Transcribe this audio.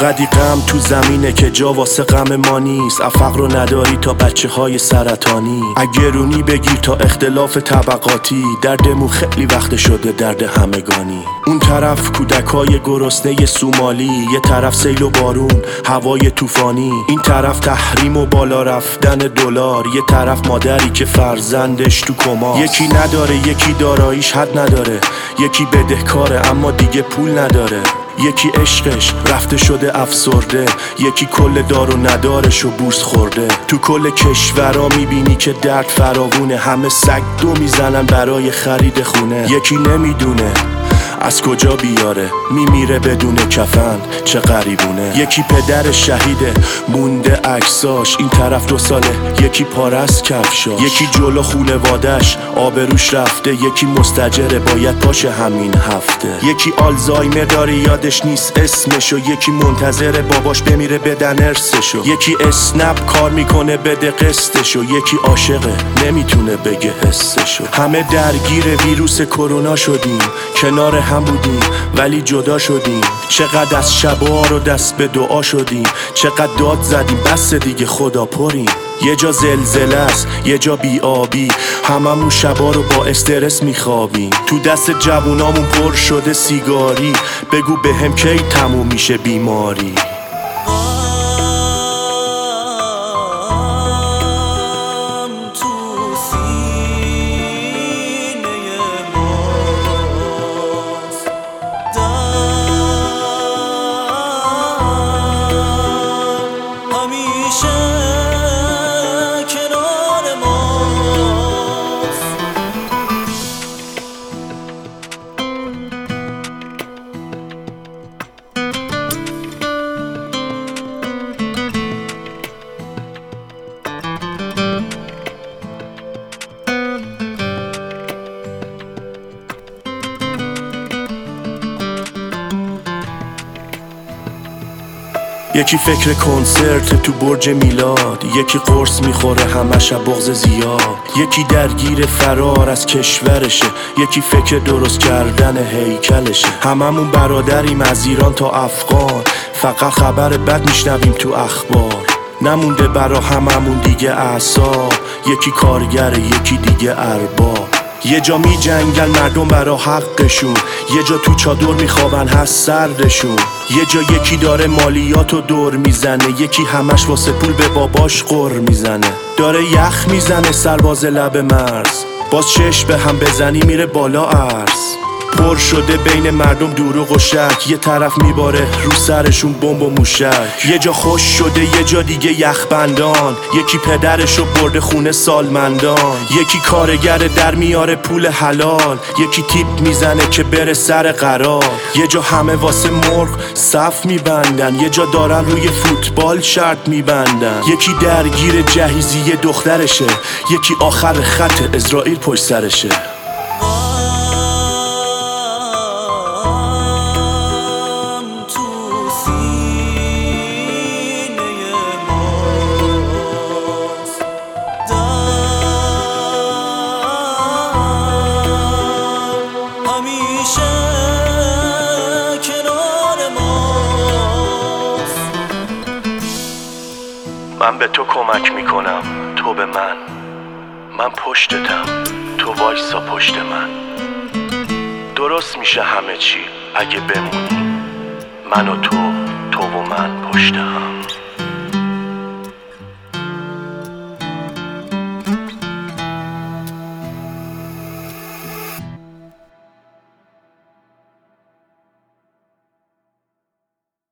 انقدی غم تو زمینه که جا واسه غم ما نیست. افق رو نداری تا بچه های سرطانی، اگرونی بگیر تا اختلاف طبقاتی. دردمون خیلی وقت شده درد همگانی. اون طرف کودکای گرسنه سومالی، یه طرف سیل و بارون هوای طوفانی. این طرف تحریم و بالا رفتن دلار، یه طرف مادری که فرزندش تو کماست. یکی نداره، یکی داراییش حد نداره، یکی بدهکاره اما دیگه پول نداره. یکی عشقش رفته شده افسرده، یکی کل دار و ندارش و بورس خورده. تو کل کشورها میبینی که درد فراوونه، همه سگ دو میزنن برای خرید خونه. یکی نمیدونه از کجا بیاره، میمیره بدون کفن، چه غریبونه. یکی پدر شهیده مونده عکساش، این طرف 2 ساله یکی پاره از کفشاش. یکی جلو خونوادش آبروش رفته، یکی مستجره باید پاشه همین هفته. یکی آلزایمر داره یادش نیست اسمشو، یکی منتظر باباش بمیره بدن ارثشو. یکی اسنپ کار میکنه بده قسطشو، یکی عاشقه نمیتونه بگه حسشو. همه درگیر ویروس کرونا شدیم، کنار هم بودیم ولی جدا شدیم. چقدر از شبا رو دست به دعا شدیم، چقدر داد زدیم بس دیگه خدا پریم. یه جا زلزله است، یه جا بیابی، هممون شبا رو با استرس میخوابیم. تو دست جوونامون پر شده سیگاری، بگو بهم کی تموم میشه بیماری. یکی فکر کنسرت تو برج میلاد، یکی قرص میخوره همش بغض زیاد. یکی درگیر فرار از کشورشه، یکی فکر درست کردن هیکلشه. هممون برادریم از ایران تا افغان، فقط خبر بد میشنویم تو اخبار. نمونده برا هممون دیگه اعصاب، یکی کارگره یکی دیگه ارباب. یه جا می جنگل مردم برا حقشون، یه جا تو چادر میخوابن هست سردشون. یه جا یکی داره مالیاتو دور میزنه، یکی همش واسه پول به باباش غر میزنه. داره یخ میزنه سرباز لب مرز، باز چشم به هم بزنی میره بالا عرض. پر شده بین مردم دروغ و شک، یه طرف میباره رو سرشون بمب و موشک. یه جا خوش شده یه جا دیگه یخبندان، یکی پدرشو برده خونه سالمندان. یکی کارگر در میاره پول حلال، یکی تیپ میزنه که بره سر قرار. یه جا همه واسه مرغ صف میبندن، یه جا دارن روی فوتبال شرط میبندن. یکی درگیر جهیزی دخترشه، یکی آخر خط اسرائیل پشت سرشه. من به تو کمک میکنم، تو به من پشتتم، تو وایسا پشت من. درست میشه همه چی اگه بمونی، من و تو و من پشت هم.